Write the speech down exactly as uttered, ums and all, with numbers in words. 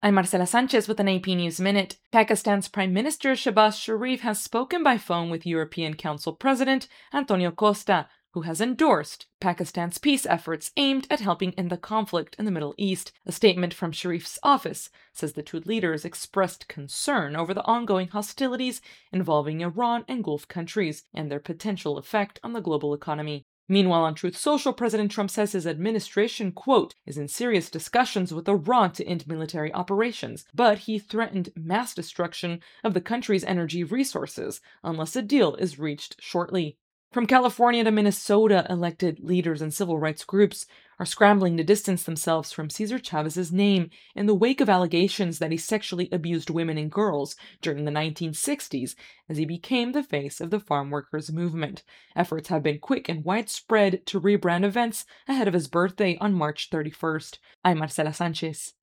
I'm Marcela Sanchez with an A P News Minute. Pakistan's Prime Minister Shehbaz Sharif has spoken by phone with European Council President Antonio Costa, who has endorsed Pakistan's peace efforts aimed at helping end the conflict in the Middle East. A statement from Sharif's office says the two leaders expressed concern over the ongoing hostilities involving Iran and Gulf countries and their potential effect on the global economy. Meanwhile, on Truth Social, President Trump says his administration, quote, is in serious discussions with Iran to end military operations, but he threatened mass destruction of the country's energy resources unless a deal is reached shortly. From California to Minnesota, elected leaders and civil rights groups are scrambling to distance themselves from Cesar Chavez's name in the wake of allegations that he sexually abused women and girls during the nineteen sixties as he became the face of the farm workers movement. Efforts have been quick and widespread to rebrand events ahead of his birthday on March thirty-first. I'm Marcela Sanchez.